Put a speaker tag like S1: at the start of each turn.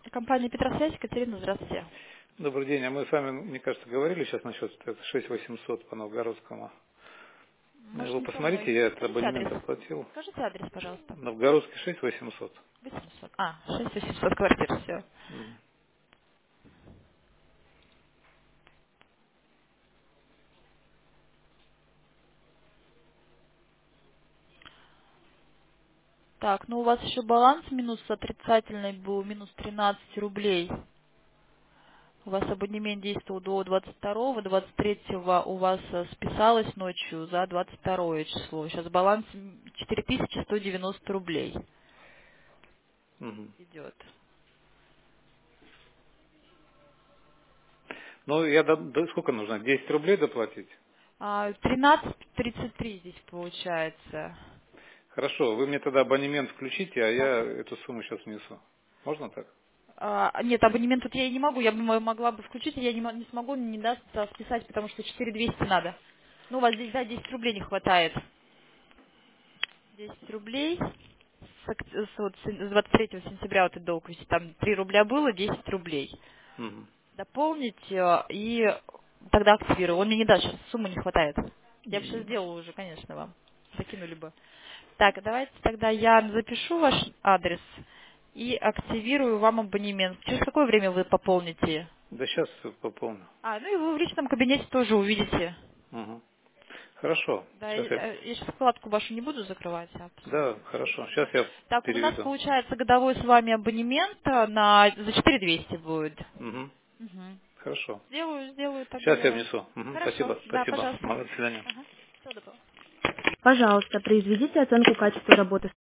S1: Компания Петросвязь, Екатерина, здравствуйте.
S2: Добрый день. А мы с вами, мне кажется, говорили сейчас насчет 6800 по Новгородскому.
S1: Может,
S2: Вы
S1: не со мной.
S2: посмотрите, я этот
S1: Скажите
S2: абонемент
S1: адрес.
S2: оплатил.
S1: Скажите адрес, пожалуйста.
S2: Новгородский 6800.
S1: 800. 6800 квартир, все.
S2: Мгм.
S1: Так, ну у вас еще баланс минус отрицательный был, минус 13 рублей. У вас абонемент действовал до 22-го, 23-го у вас списалось ночью за 22 число. Сейчас баланс 4190 рублей
S2: Мгм.
S1: идет.
S2: Ну, сколько нужно? 10 рублей доплатить?
S1: 13,33 здесь получается.
S2: Хорошо, вы мне тогда абонемент включите, а
S1: Так.
S2: я эту сумму сейчас внесу. Можно так?
S1: Нет, абонемент тут я и не могу. Я бы могла бы включить, я не смогу, не даст списать, потому что 4200 надо. Ну, у вас здесь, да, 10 рублей не хватает. 10 рублей. С 23 сентября вот этот долг висит. Там 3 рубля было, 10 рублей.
S2: Мгм.
S1: Дополнить и тогда активирую. Он мне не даст, сейчас суммы не хватает. Я бы сейчас сделала уже, конечно, вам. Закинули бы. Так, давайте тогда я запишу ваш адрес и активирую вам абонемент. Через какое время вы пополните?
S2: Да сейчас пополню.
S1: Ну и вы в личном кабинете тоже увидите.
S2: Мгм. Хорошо.
S1: Да,
S2: Сейчас я...
S1: я сейчас вкладку вашу не буду закрывать,
S2: Да,
S1: посмотрите
S2: хорошо.
S1: просто, да.
S2: Сейчас я
S1: Так, у нас
S2: переведу.
S1: получается годовой с вами абонемент за 4200 будет.
S2: Мгм.
S1: Мгм.
S2: Хорошо.
S1: Сделаю тогда
S2: Сейчас
S1: я
S2: я
S1: вам.
S2: внесу. Мгм.
S1: Хорошо,
S2: Спасибо,
S1: да,
S2: спасибо.
S1: пожалуйста.
S2: До свидания.
S1: Ага. Всего доброго.
S3: Пожалуйста, произведите оценку качества работы